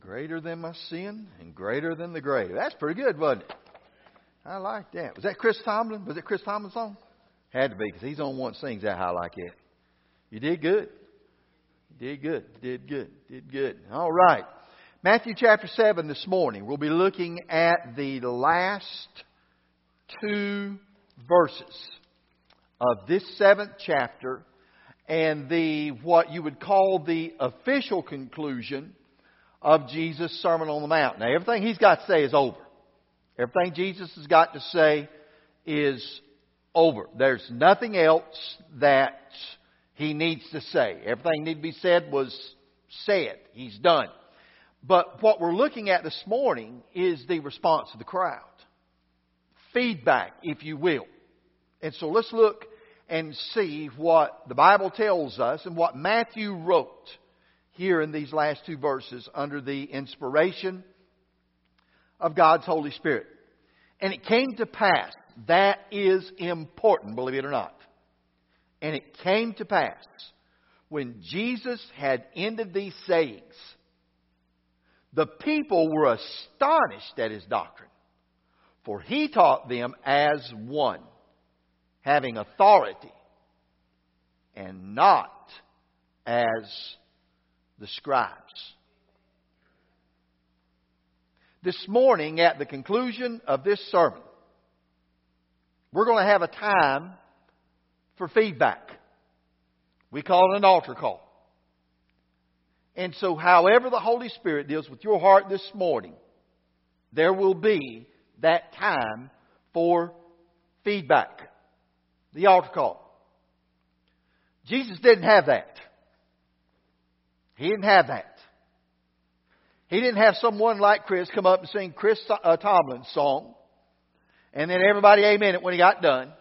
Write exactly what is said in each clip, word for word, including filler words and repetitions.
Greater than my sin and greater than the grave. That's pretty good, wasn't it? I like that. Was that Chris Tomlin? Was it Chris Tomlin's song? Had to be, because he's the only one that sings that high like that. You did good. You did good. You did good. You did good. All right. Matthew chapter seven this morning. We'll be looking at the last two verses of this seventh chapter and the what you would call the official conclusion of Jesus' Sermon on the Mount. Now, everything He's got to say is over. Everything Jesus has got to say is over. There's nothing else that He needs to say. Everything that needed to be said was said. He's done. But what we're looking at this morning is the response of the crowd. Feedback, if you will. And so let's look and see what the Bible tells us and what Matthew wrote here in these last two verses under the inspiration of God's Holy Spirit. And it came to pass. That is important, believe it or not. And it came to pass when Jesus had ended these sayings, the people were astonished at His doctrine, for He taught them as one, having authority, and not as the scribes. This morning, at the conclusion of this sermon, we're going to have a time for feedback. We call it an altar call. And so, however the Holy Spirit deals with your heart this morning, there will be that time for feedback. The altar call. Jesus didn't have that. He didn't have that. He didn't have someone like Chris come up and sing Chris uh, Tomlin's song, and then everybody amen it when he got done.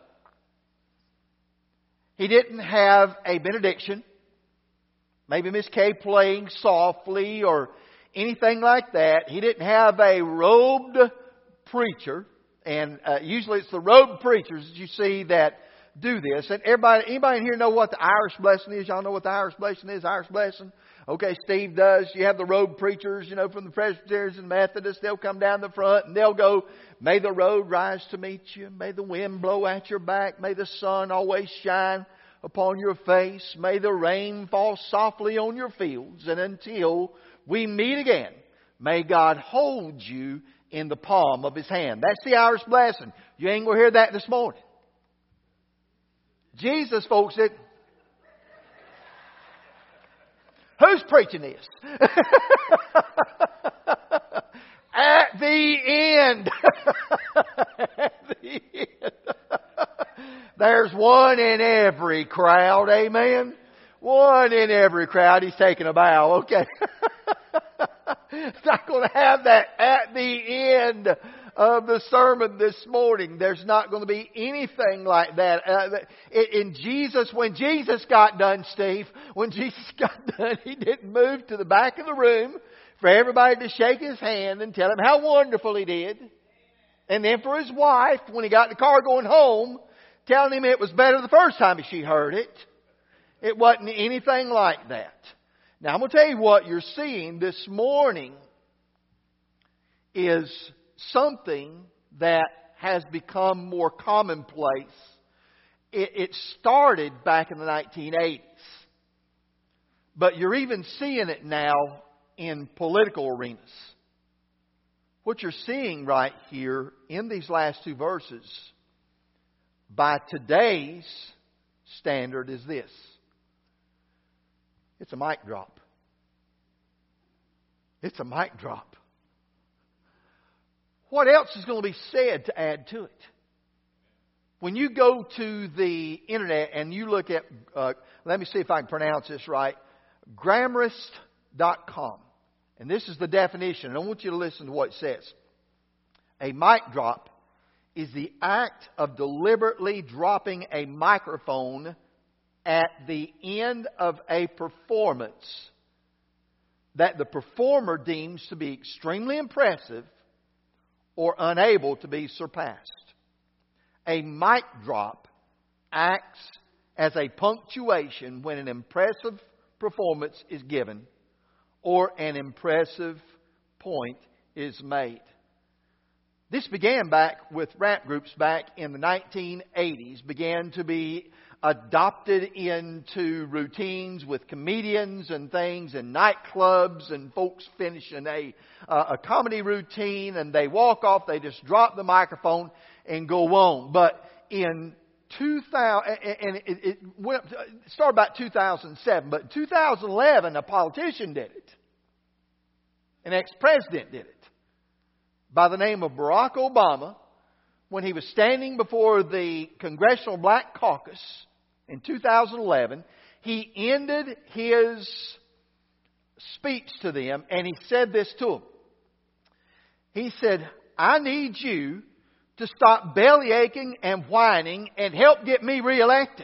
He didn't have a benediction. Maybe Miss Kay playing softly or anything like that. He didn't have a robed preacher. And uh, usually it's the robed preachers that you see that do this. And everybody, anybody in here know what the Irish blessing is? Y'all know what the Irish blessing is? Irish blessing? Okay, Steve does. You have the robed preachers, you know, from the Presbyterians and Methodists. They'll come down the front and they'll go, "May the road rise to meet you. May the wind blow at your back. May the sun always shine upon your face. May the rain fall softly on your fields. And until we meet again, may God hold you in the palm of His hand." That's the Irish blessing. You ain't going to hear that this morning. Jesus, folks, said, who's preaching this? At the end. At the end. There's one in every crowd. Amen. One in every crowd. He's taking a bow. Okay. It's not going to have that at the end of the sermon this morning. There's not going to be anything like that. Uh, in Jesus, when Jesus got done, Steve, when Jesus got done, He didn't move to the back of the room for everybody to shake His hand and tell Him how wonderful He did. And then for His wife, when He got in the car going home, telling Him it was better the first time she heard it. It wasn't anything like that. Now, I'm going to tell you what you're seeing this morning is something that has become more commonplace. It, it started back in the nineteen eighties. But you're even seeing it now in political arenas. What you're seeing right here in these last two verses, by today's standard, is this. It's a mic drop. It's a mic drop. What else is going to be said to add to it? When you go to the internet and you look at, uh, let me see if I can pronounce this right, Grammarist dot com. And this is the definition. And I want you to listen to what it says. A mic drop is the act of deliberately dropping a microphone at the end of a performance that the performer deems to be extremely impressive or unable to be surpassed. A mic drop acts as a punctuation when an impressive performance is given or an impressive point is made. This began back with rap groups back in the nineteen eighties, began to be adopted into routines with comedians and things and nightclubs and folks finishing a, uh, a comedy routine and they walk off, they just drop the microphone and go on. But in two thousand, and it, it went up to, it started about two thousand seven, but in two thousand eleven a politician did it. An ex-president did it. By the name of Barack Obama, when he was standing before the Congressional Black Caucus in two thousand eleven, he ended his speech to them and he said this to them. He said, I need you to stop belly aching and whining and help get me reelected.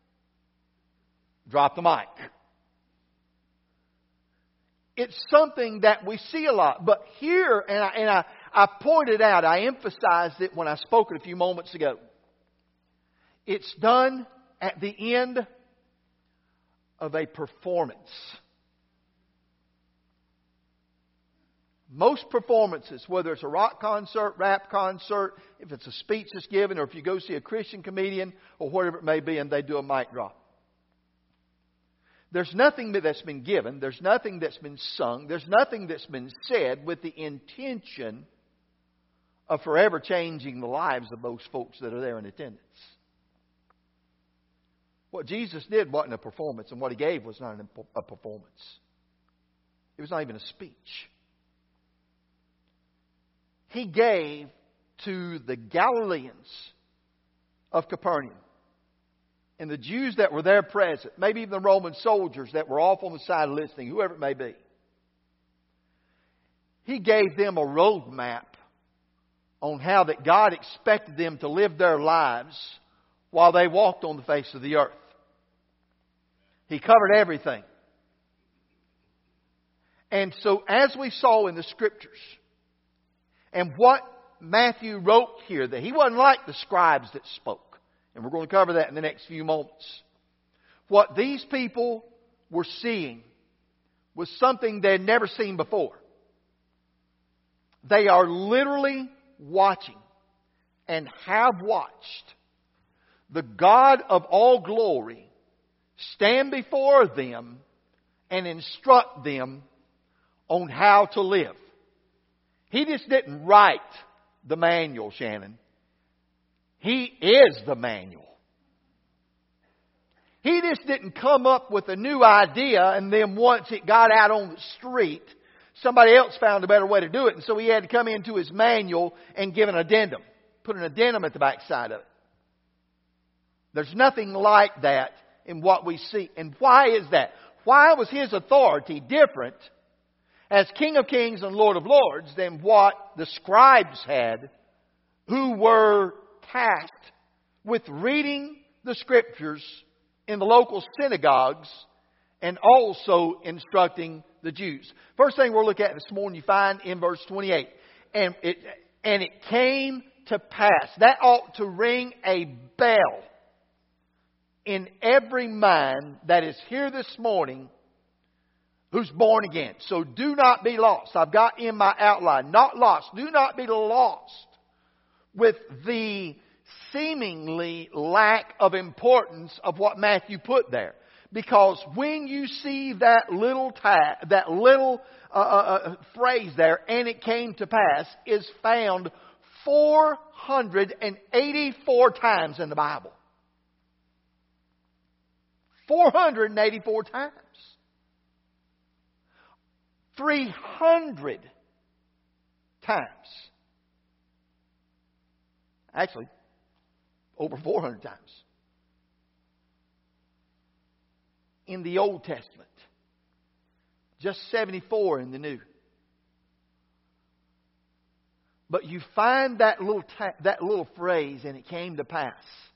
Drop the mic. It's something that we see a lot. But here, and I, and I, I pointed out, I emphasized it when I spoke it a few moments ago. It's done at the end of a performance. Most performances, whether it's a rock concert, rap concert, if it's a speech that's given, or if you go see a Christian comedian, or whatever it may be, and they do a mic drop. There's nothing that's been given. There's nothing that's been sung. There's nothing that's been said with the intention of forever changing the lives of those folks that are there in attendance. What Jesus did wasn't a performance, and what He gave was not a performance. It was not even a speech. He gave to the Galileans of Capernaum and the Jews that were there present, maybe even the Roman soldiers that were off on the side listening, whoever it may be. He gave them a roadmap on how that God expected them to live their lives while they walked on the face of the earth. He covered everything. And so as we saw in the Scriptures, and what Matthew wrote here, that he wasn't like the scribes that spoke. And we're going to cover that in the next few moments. What these people were seeing was something they had never seen before. They are literally watching and have watched the God of all glory stand before them and instruct them on how to live. He just didn't write the manual, Shannon. He is the manual. He just didn't come up with a new idea and then once it got out on the street, somebody else found a better way to do it. And so he had to come into his manual and give an addendum. Put an addendum at the backside of it. There's nothing like that in what we see. And why is that? Why was his authority different as King of Kings and Lord of Lords than what the scribes had, who were tasked with reading the Scriptures in the local synagogues and also instructing the Jews? First thing we'll look at this morning, you find in verse twenty-eight. And it, and it came to pass. That ought to ring a bell in every mind that is here this morning who's born again. So do not be lost. I've got in my outline, not lost. Do not be lost with the seemingly lack of importance of what Matthew put there. Because when you see that little ta- that little uh, uh, phrase there, and it came to pass, is found four hundred eighty-four times in the Bible. four hundred eighty-four times. three hundred times. Actually, over four hundred times. In the Old Testament. Just seventy-four in the New. But you find that little ta- that little phrase, and it came to pass,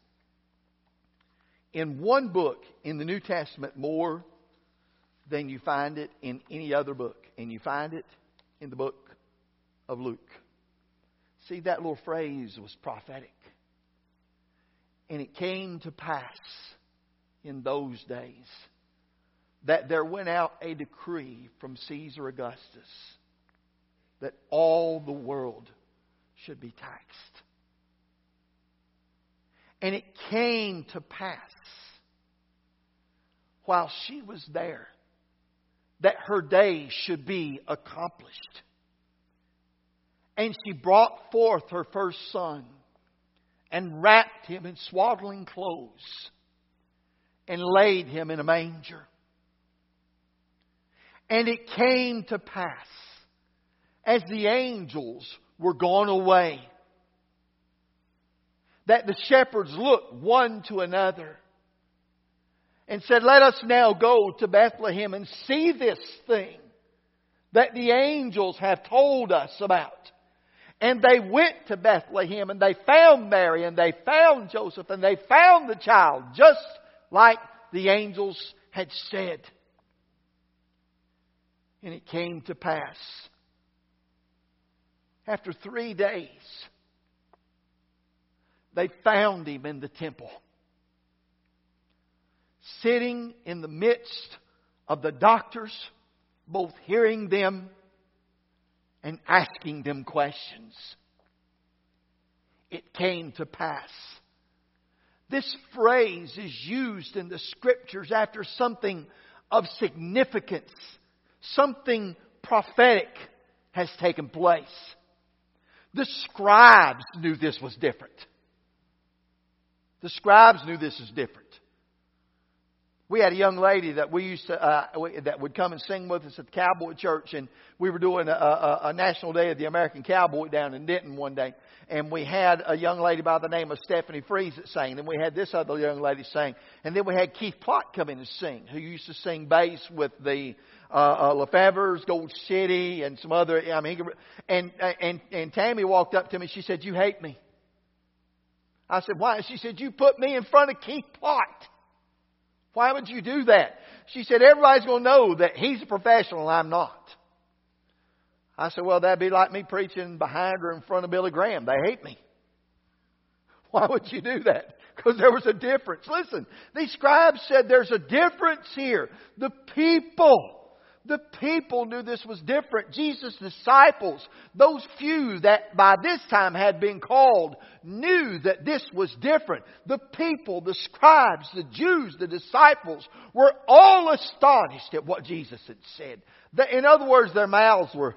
in one book in the New Testament more than you find it in any other book. And you find it in the book of Luke. See, that little phrase was prophetic. And it came to pass in those days that there went out a decree from Caesar Augustus that all the world should be taxed. And it came to pass while she was there that her days should be accomplished. And she brought forth her first son and wrapped him in swaddling clothes and laid him in a manger. And it came to pass, as the angels were gone away, that the shepherds looked one to another and said, "Let us now go to Bethlehem and see this thing that the angels have told us about." And they went to Bethlehem and they found Mary and they found Joseph and they found the child just like the angels had said. And it came to pass, after three days, they found him in the temple, sitting in the midst of the doctors, both hearing them and asking them questions. It came to pass. This phrase is used in the Scriptures after something of significance, something prophetic has taken place. The scribes knew this was different. The scribes knew this was different. We had a young lady that we used to uh, that would come and sing with us at the Cowboy Church, and we were doing a, a, a National Day of the American Cowboy down in Denton one day, and we had a young lady by the name of Stephanie Fries that sang, and we had this other young lady sing, and then we had Keith Plott come in and sing, who used to sing bass with the uh, uh, Lefevre's, Gold City, and some other. I mean, and and and Tammy walked up to me. She said, "You hate me." I said, "Why?" She said, "You put me in front of Keith Plott. Why would you do that?" She said, "Everybody's going to know that he's a professional and I'm not." I said, "Well, that'd be like me preaching behind or in front of Billy Graham. They hate me." Why would you do that? Because there was a difference. Listen, these scribes said there's a difference here. The people, the people knew this was different. Jesus' disciples, those few that by this time had been called, knew that this was different. The people, the scribes, the Jews, the disciples were all astonished at what Jesus had said. In other words, their mouths were,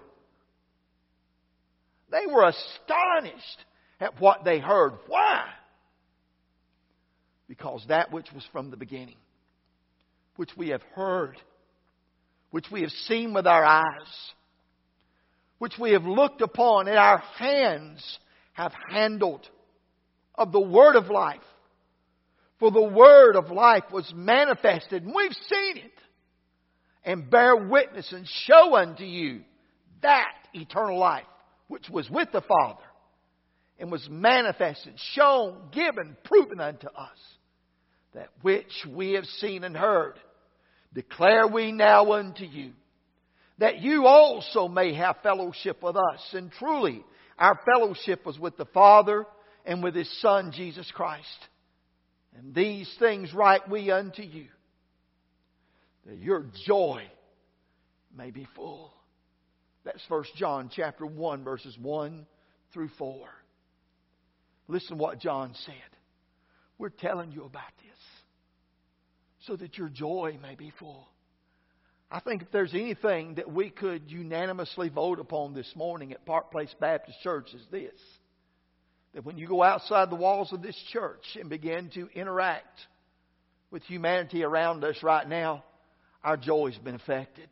they were astonished at what they heard. Why? Because that which was from the beginning, which we have heard, which we have seen with our eyes, which we have looked upon and our hands have handled, of the Word of life. For the Word of life was manifested, and we've seen it, and bear witness and show unto you that eternal life which was with the Father, and was manifested, shown, given, proven unto us. That which we have seen and heard, declare we now unto you, that you also may have fellowship with us. And truly, our fellowship was with the Father and with His Son, Jesus Christ. And these things write we unto you, that your joy may be full. That's First John chapter one, verses one through four. Listen what John said. We're telling you about this so that your joy may be full. I think if there's anything that we could unanimously vote upon this morning at Park Place Baptist Church is this. That when you go outside the walls of this church and begin to interact with humanity around us right now, our joy's been affected.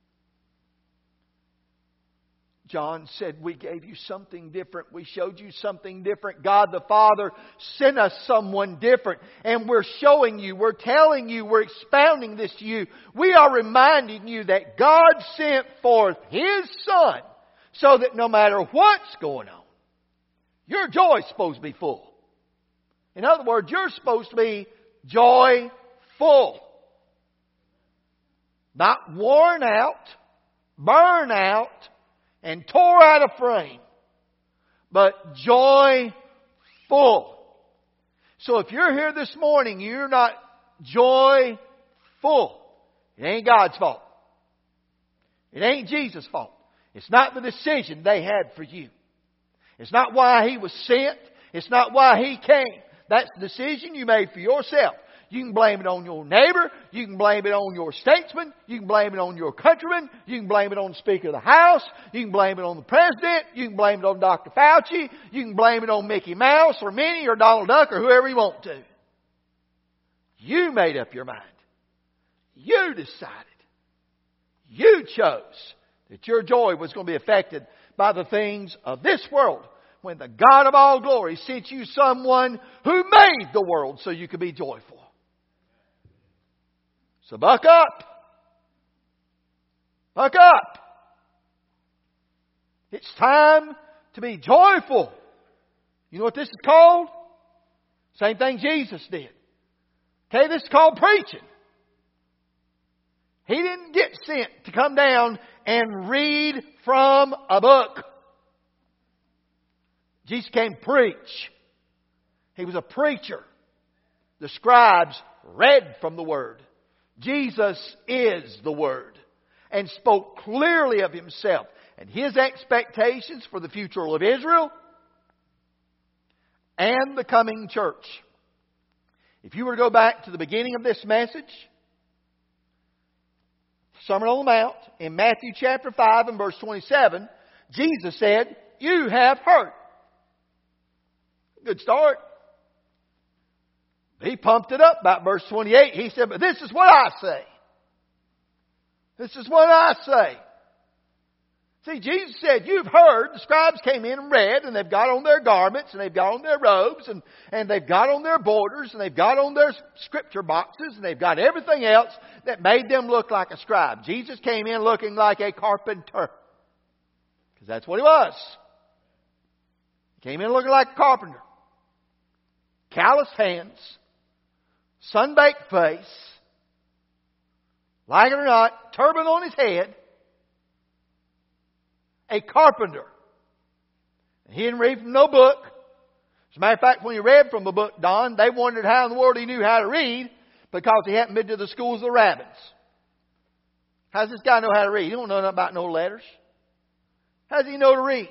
John said, we gave you something different. We showed you something different. God the Father sent us someone different. And we're showing you, we're telling you, we're expounding this to you. We are reminding you that God sent forth His Son so that no matter what's going on, your joy's supposed to be full. In other words, you're supposed to be joyful. Not worn out, burn out, and tore out of frame, but joy full. So if you're here this morning, you're not joy full. It ain't God's fault. It ain't Jesus' fault. It's not the decision they had for you. It's not why He was sent. It's not why He came. That's the decision you made for yourself. You can blame it on your neighbor. You can blame it on your statesman. You can blame it on your countryman. You can blame it on the Speaker of the House. You can blame it on the President. You can blame it on Doctor Fauci. You can blame it on Mickey Mouse or Minnie or Donald Duck or whoever you want to. You made up your mind. You decided. You chose that your joy was going to be affected by the things of this world, when the God of all glory sent you someone who made the world so you could be joyful. So buck up. Buck up. It's time to be joyful. You know what this is called? Same thing Jesus did. Okay, this is called preaching. He didn't get sent to come down and read from a book. Jesus came to preach. He was a preacher. The scribes read from the Word. Jesus is the Word, and spoke clearly of Himself and His expectations for the future of Israel and the coming church. If you were to go back to the beginning of this message, Sermon on the Mount, in Matthew chapter five and verse twenty-seven, Jesus said, "You have heard." Good start. He pumped it up about verse twenty-eight. He said, "But this is what I say. This is what I say." See, Jesus said, you've heard. The scribes came in and read, and they've got on their garments, and they've got on their robes, and, and they've got on their borders, and they've got on their scripture boxes, and they've got everything else that made them look like a scribe. Jesus came in looking like a carpenter. Because that's what He was. He came in looking like a carpenter. Calloused hands, sun-baked face, like it or not, turban on his head, a carpenter. He didn't read from no book. As a matter of fact, when he read from the book, Don, they wondered how in the world he knew how to read, because he hadn't been to the schools of the rabbins. How does this guy know how to read? He don't know nothing about no letters. How does he know to read?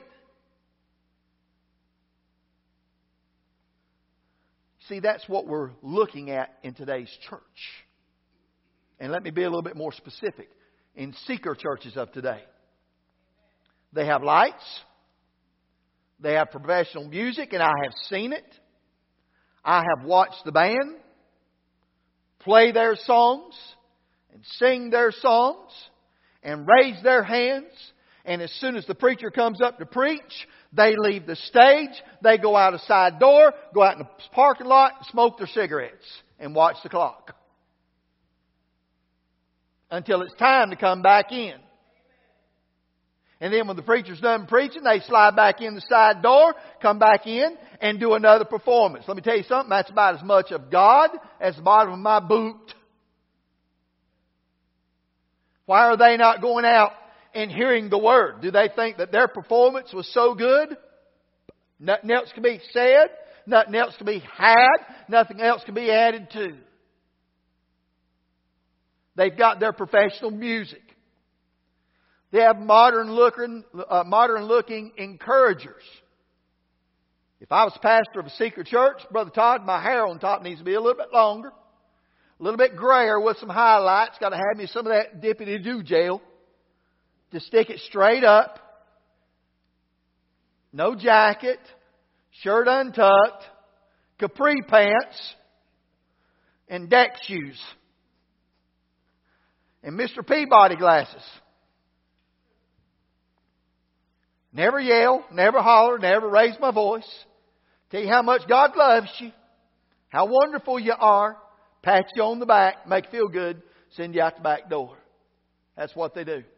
See, that's what we're looking at in today's church. And let me be a little bit more specific. In seeker churches of today, they have lights. They have professional music, and I have seen it. I have watched the band play their songs and sing their songs and raise their hands. And as soon as the preacher comes up to preach, they leave the stage, they go out a side door, go out in the parking lot, smoke their cigarettes, and watch the clock. Until it's time to come back in. And then when the preacher's done preaching, they slide back in the side door, come back in, and do another performance. Let me tell you something, that's about as much of God as the bottom of my boot. Why are they not going out and hearing the Word? Do they think that their performance was so good? Nothing else can be said. Nothing else can be had. Nothing else can be added to. They've got their professional music. They have modern looking, uh, modern looking encouragers. If I was pastor of a seeker church, Brother Todd, my hair on top needs to be a little bit longer. A little bit grayer with some highlights. Got to have me some of that dippity-doo gel to stick it straight up. No jacket. Shirt untucked. Capri pants. And deck shoes. And Mister Peabody glasses. Never yell, never holler, never raise my voice. Tell you how much God loves you. How wonderful you are. Pat you on the back, make you feel good, send you out the back door. That's what they do.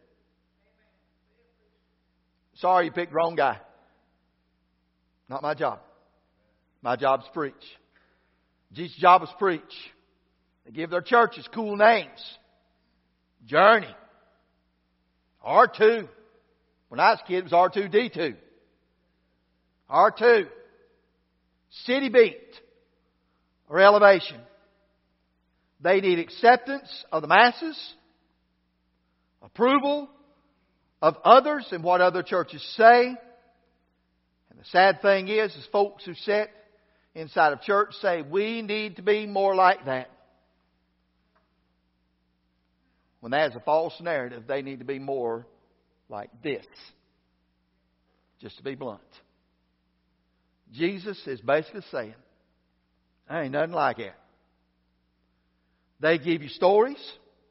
Sorry you picked the wrong guy. Not my job. My job is preach. Jesus' job is preach. They give their churches cool names. Journey. R two. When I was a kid, it was R two D two. R two. City Beat. Or Elevation. They need acceptance of the masses, approval of others and what other churches say. And the sad thing is, is folks who sit inside of church say, we need to be more like that. When that is a false narrative, they need to be more like this. Just to be blunt. Jesus is basically saying, I ain't nothing like it. They give you stories.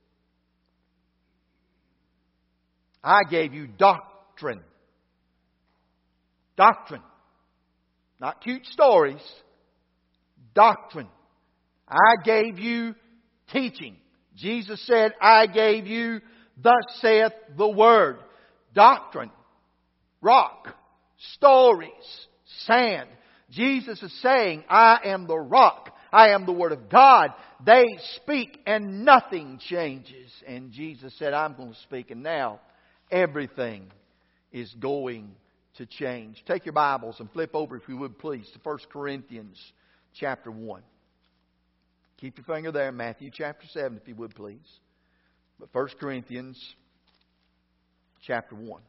I gave you doctrine. Doctrine. Not cute stories. Doctrine. I gave you teaching. Jesus said, I gave you, thus saith the Word. Doctrine. Rock. Stories. Sand. Jesus is saying, I am the rock. I am the Word of God. They speak and nothing changes. And Jesus said, I'm going to speak. And now everything is going to change. Take your Bibles and flip over, if you would please, to First Corinthians chapter one. Keep your finger there, Matthew chapter seven, if you would please. But First Corinthians chapter one.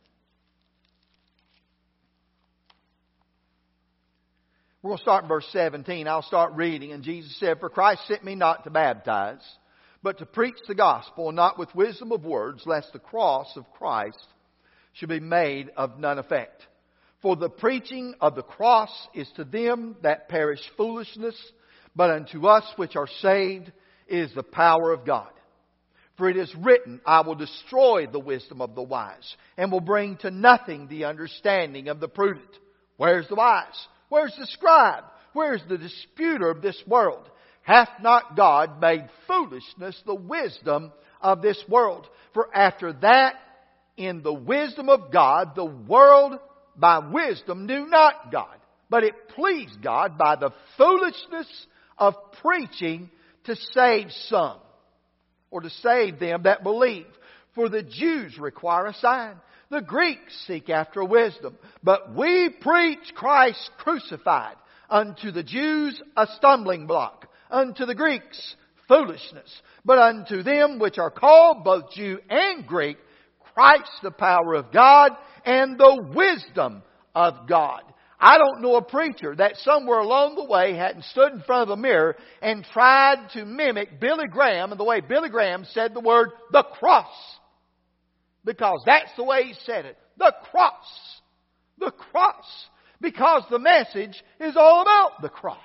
We're going to start in verse seventeen. I'll start reading. And Jesus said, For Christ sent me not to baptize, but to preach the gospel, not with wisdom of words, lest the cross of Christ should be made of none effect. For the preaching of the cross is to them that perish foolishness, but unto us which are saved is the power of God. For it is written, I will destroy the wisdom of the wise, and will bring to nothing the understanding of the prudent. Where's the wise? Where's the scribe? Where's the disputer of this world? Hath not God made foolishness the wisdom of this world? For after that, in the wisdom of God, the world by wisdom knew not God. But it pleased God by the foolishness of preaching to save some, or to save them that believe. For the Jews require a sign. The Greeks seek after wisdom. But we preach Christ crucified. Unto the Jews a stumbling block. Unto the Greeks foolishness. But unto them which are called, both Jew and Greek, Christ the power of God and the wisdom of God. I don't know a preacher that somewhere along the way hadn't stood in front of a mirror and tried to mimic Billy Graham and the way Billy Graham said the word, the cross. Because that's the way he said it. The cross. The cross. Because the message is all about the cross.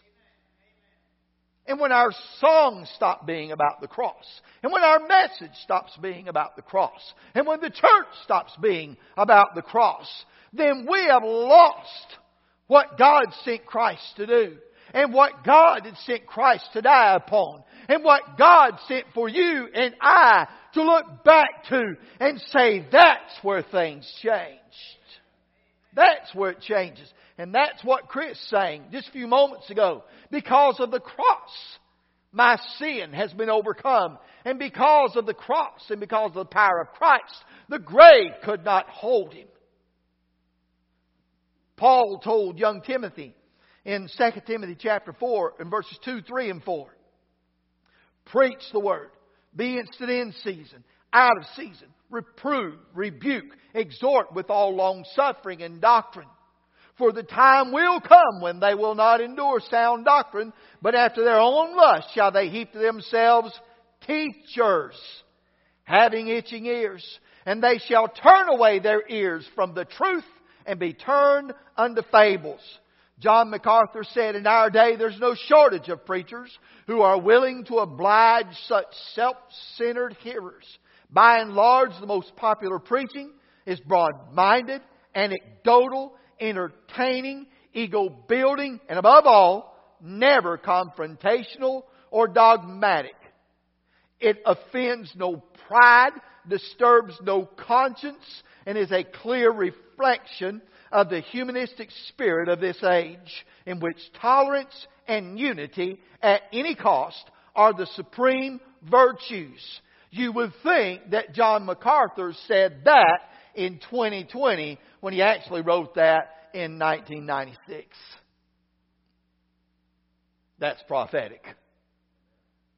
And when our songs stop being about the cross, and when our message stops being about the cross, and when the church stops being about the cross, then we have lost what God sent Christ to do, and what God had sent Christ to die upon, and what God sent for you and I to look back to and say, that's where things changed. That's where it changes. And that's what Chris sang just a few moments ago. Because of the cross, my sin has been overcome. And because of the cross and because of the power of Christ, the grave could not hold him. Paul told young Timothy in Second Timothy chapter four and verses two, three, and four. Preach the word. Be instant in season, out of season. Reprove, rebuke, exhort with all long suffering and doctrine. For the time will come when they will not endure sound doctrine, but after their own lust shall they heap to themselves teachers, having itching ears. And they shall turn away their ears from the truth and be turned unto fables. John MacArthur said, in our day there's no shortage of preachers who are willing to oblige such self-centered hearers. By and large, the most popular preaching is broad-minded, anecdotal, entertaining, ego-building, and above all, never confrontational or dogmatic. It offends no pride, disturbs no conscience, and is a clear reflection of the humanistic spirit of this age, in which tolerance and unity at any cost are the supreme virtues. You would think that John MacArthur said that in twenty twenty when he actually wrote that in nineteen ninety-six. That's prophetic.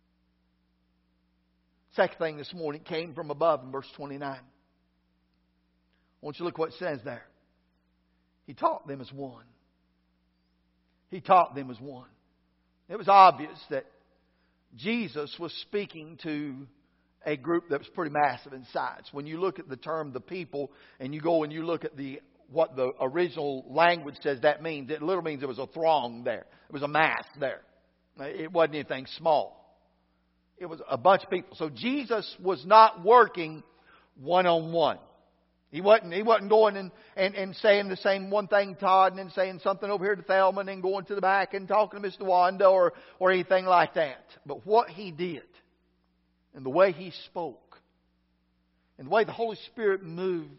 Second thing this morning came from above in verse twenty-nine. want you to look what it says there. He taught them as one. He taught them as one. It was obvious that Jesus was speaking to a group that was pretty massive in size. When you look at the term the people and you go and you look at the what the original language says that means, it literally means there was a throng there. It was a mass there. It wasn't anything small. It was a bunch of people. So Jesus was not working one-on-one. He wasn't, he wasn't going and, and, and saying the same one thing to Todd and then saying something over here to Thelma and then going to the back and talking to Mister Wanda or, or anything like that. But what He did and the way He spoke and the way the Holy Spirit moved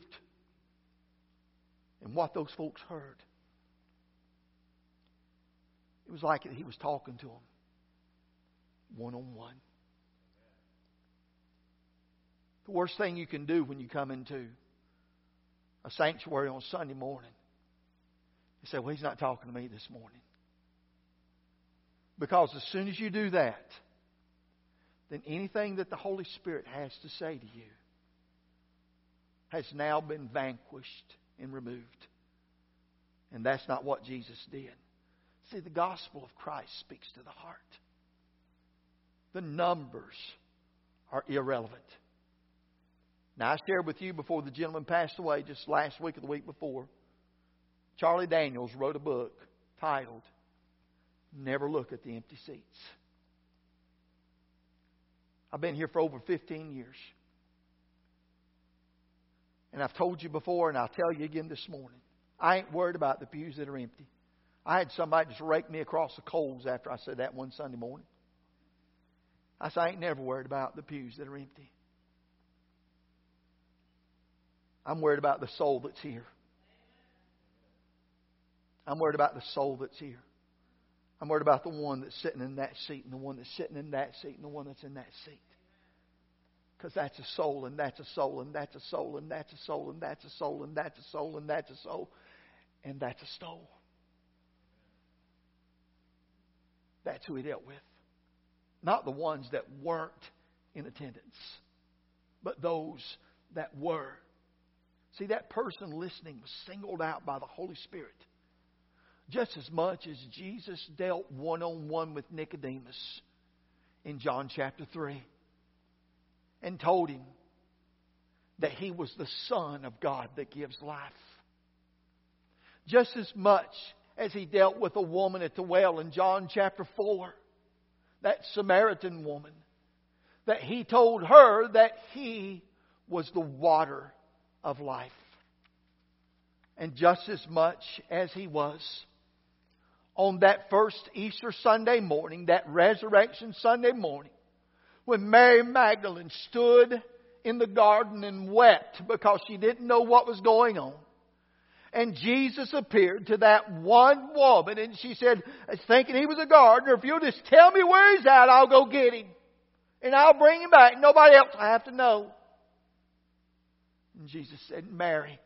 and what those folks heard, it was like He was talking to them one-on-one. The worst thing you can do when you come into a sanctuary on Sunday morning, you say, well, He's not talking to me this morning. Because as soon as you do that, then anything that the Holy Spirit has to say to you has now been vanquished and removed. And that's not what Jesus did. See, the gospel of Christ speaks to the heart. The numbers are irrelevant. Now, I shared with you before the gentleman passed away just last week or the week before. Charlie Daniels wrote a book titled, Never Look at the Empty Seats. I've been here for over fifteen years. And I've told you before, and I'll tell you again this morning, I ain't worried about the pews that are empty. I had somebody just rake me across the coals after I said that one Sunday morning. I said, I ain't never worried about the pews that are empty. I'm worried about the soul that's here. I'm worried about the soul that's here. I'm worried about the one that's sitting in that seat and the one that's sitting in that seat and the one that's in that seat. Because that's a soul and that's a soul and that's a soul and that's a soul and that's a soul and that's a soul and that's a soul and that's a soul. That's who He dealt with. Not the ones that weren't in attendance, but those that were. See, that person listening was singled out by the Holy Spirit. Just as much as Jesus dealt one-on-one with Nicodemus in John chapter three. And told him that He was the Son of God that gives life. Just as much as He dealt with a woman at the well in John chapter four. That Samaritan woman. That He told her that He was the water of life. And just as much as He was on that first Easter Sunday morning, that Resurrection Sunday morning, when Mary Magdalene stood in the garden and wept because she didn't know what was going on. And Jesus appeared to that one woman and she said, thinking he was a gardener, if you'll just tell me where he's at, I'll go get him. And I'll bring him back. Nobody else will have to know. And Jesus said, Mary.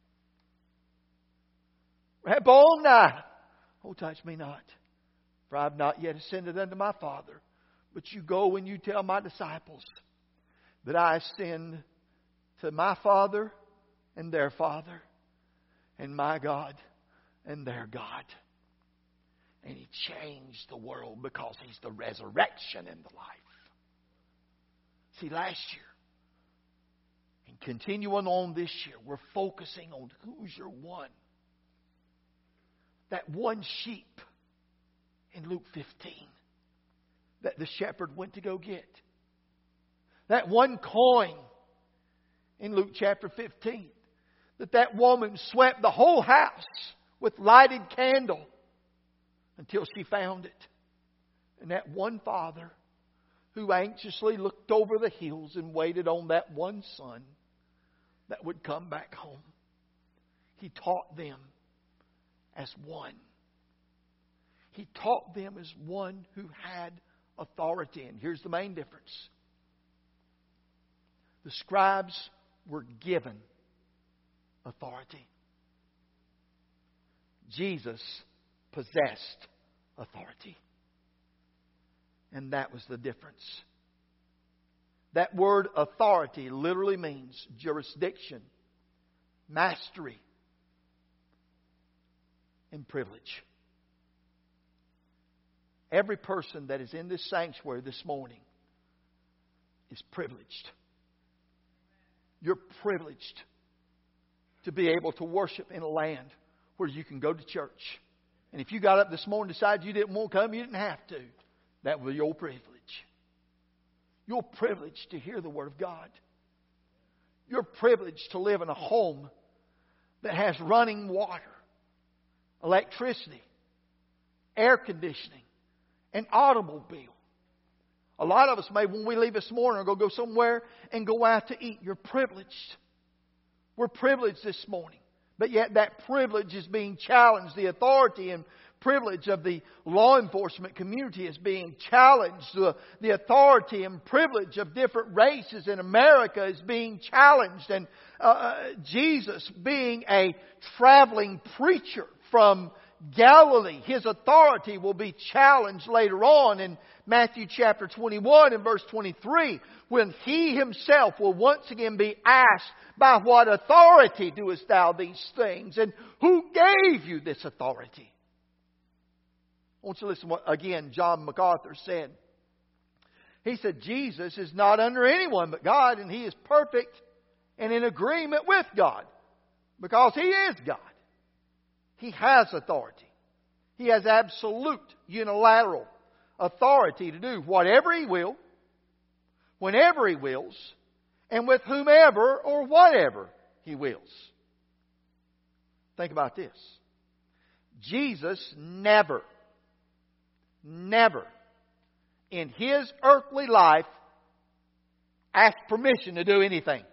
Rabboni. Oh, touch me not, for I have not yet ascended unto my Father. But you go and you tell my disciples that I ascend to my Father and their Father, and my God and their God. And He changed the world because He's the resurrection and the life. See, last year, and continuing on this year, we're focusing on who's your one. That one sheep in Luke fifteen. That the shepherd went to go get. That one coin in Luke chapter fifteen. That that woman swept the whole house with lighted candle until she found it. And that one father who anxiously looked over the hills and waited on that one son that would come back home. He taught them as one. He taught them as one who had authority. And here's the main difference. The scribes were given authority. Jesus possessed authority. And that was the difference. That word authority literally means jurisdiction, mastery, and privilege. Every person that is in this sanctuary this morning is privileged. You're privileged to be able to worship in a land where you can go to church. And if you got up this morning and decided you didn't want to come, you didn't have to. That was your privilege. Your privilege to hear the Word of God. Your privilege to live in a home that has running water, electricity, air conditioning, an automobile. A lot of us may, when we leave this morning, or go go somewhere and go out to eat. You're privileged. We're privileged this morning. But yet that privilege is being challenged. The authority and privilege of the law enforcement community is being challenged. The, the authority and privilege of different races in America is being challenged. And uh, Jesus, being a traveling preacher from Galilee, His authority will be challenged later on in Matthew chapter twenty-one and verse twenty-three, when He Himself will once again be asked, by what authority doest thou these things? And who gave you this authority? I want you to listen to what, again, John MacArthur said. He said, Jesus is not under anyone but God, and He is perfect and in agreement with God, because He is God. He has authority. He has absolute, unilateral authority to do whatever He will, whenever He wills, and with whomever or whatever He wills. Think about this. Jesus never, never in His earthly life asked permission to do anything.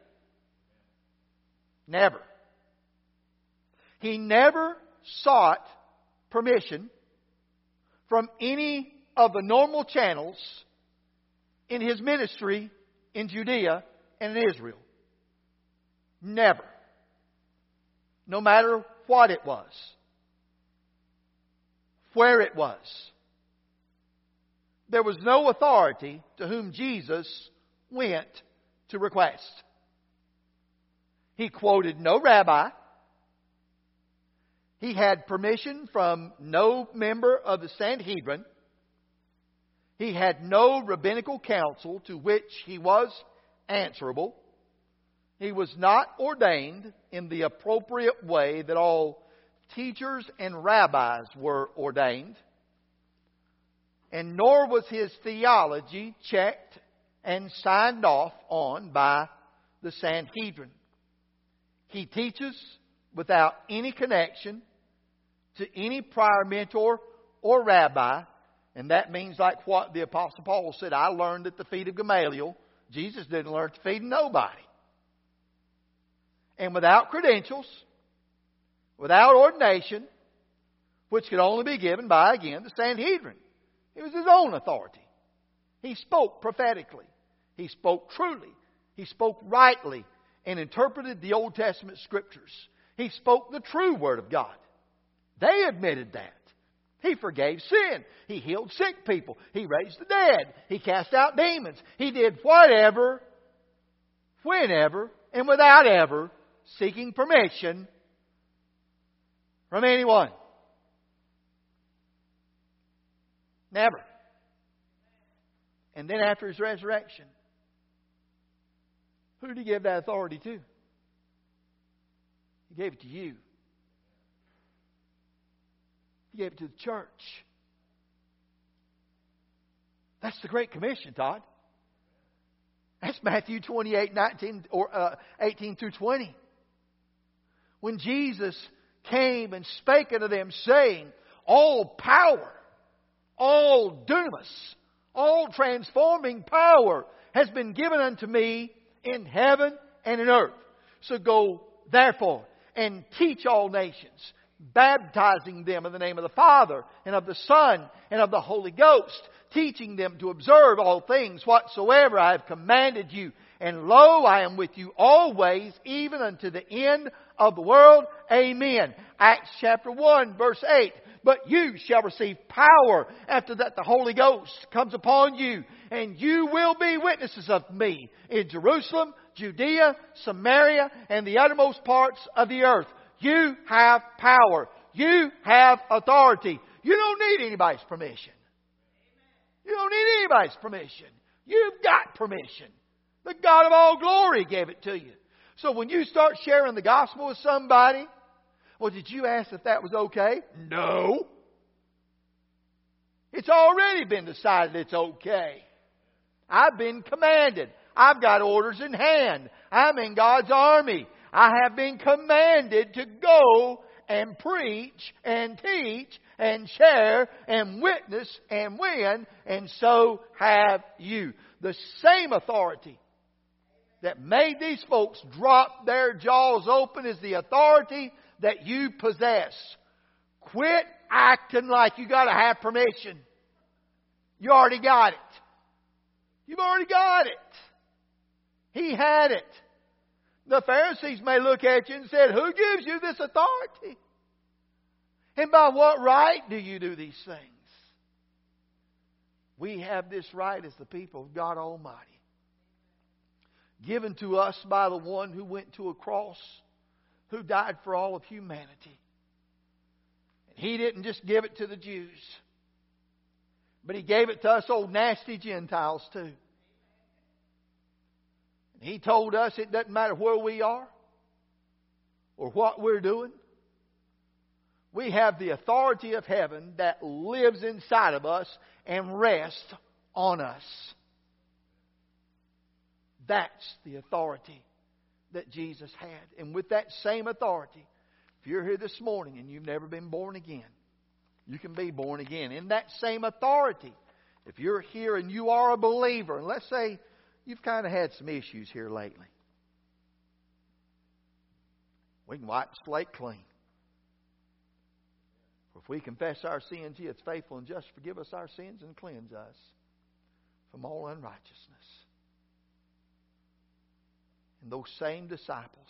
Never. He never sought permission from any of the normal channels in His ministry in Judea and in Israel. Never. No matter what it was, where it was, there was no authority to whom Jesus went to request. He quoted no rabbi. He had permission from no member of the Sanhedrin. He had no rabbinical council to which he was answerable. He was not ordained in the appropriate way that all teachers and rabbis were ordained. And nor was his theology checked and signed off on by the Sanhedrin. He teaches without any connection to any prior mentor or rabbi. And that means like what the Apostle Paul said, I learned at the feet of Gamaliel. Jesus didn't learn at the feet of nobody. And without credentials, without ordination, which could only be given by, again, the Sanhedrin. It was his own authority. He spoke prophetically. He spoke truly. He spoke rightly and interpreted the Old Testament Scriptures. He spoke the true Word of God. They admitted that. He forgave sin. He healed sick people. He raised the dead. He cast out demons. He did whatever, whenever, and without ever seeking permission from anyone. Never. And then after His resurrection, who did He give that authority to? He gave it to you. He gave it to the church. That's the Great Commission, Todd. That's Matthew twenty-eight, nineteen, or uh, eighteen through twenty. When Jesus came and spake unto them, saying, all power, all dunamis, all transforming power has been given unto me in heaven and in earth. So go therefore and teach all nations, baptizing them in the name of the Father and of the Son and of the Holy Ghost, teaching them to observe all things whatsoever I have commanded you. And lo, I am with you always, even unto the end of the world. Amen. Acts chapter one, verse eight. But you shall receive power after that the Holy Ghost comes upon you, and you will be witnesses of me in Jerusalem, Judea, Samaria, and the uttermost parts of the earth. You have power. You have authority. You don't need anybody's permission. You don't need anybody's permission. You've got permission. The God of all glory gave it to you. So when you start sharing the gospel with somebody, well, did you ask if that was okay? No. It's already been decided it's okay. I've been commanded. I've got orders in hand. I'm in God's army. I have been commanded to go and preach and teach and share and witness and win, and so have you. The same authority that made these folks drop their jaws open is the authority that you possess. Quit acting like you got to have permission. You already got it. You've already got it. He had it. The Pharisees may look at you and say, who gives you this authority? And by what right do you do these things? We have this right as the people of God Almighty, given to us by the one who went to a cross, who died for all of humanity. And He didn't just give it to the Jews, but He gave it to us old nasty Gentiles too. And He told us it doesn't matter where we are or what we're doing. We have the authority of heaven that lives inside of us and rests on us. That's the authority that Jesus had. And with that same authority, if you're here this morning and you've never been born again, you can be born again. In that same authority, if you're here and you are a believer, and let's say you've kind of had some issues here lately, we can wipe the slate clean. If we confess our sins, He is faithful and just to forgive us our sins and cleanse us from all unrighteousness. And those same disciples,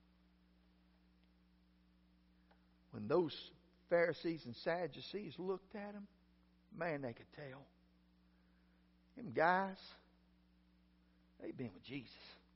when those Pharisees and Sadducees looked at Him, man, they could tell. Them guys, they've been with Jesus.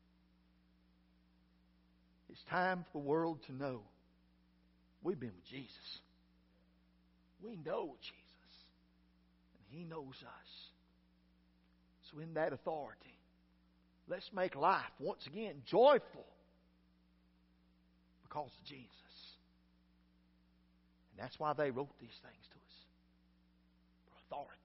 It's time for the world to know we've been with Jesus. We know Jesus, and He knows us. So in that authority, let's make life, once again, joyful because of Jesus. And that's why they wrote these things to us. For authority.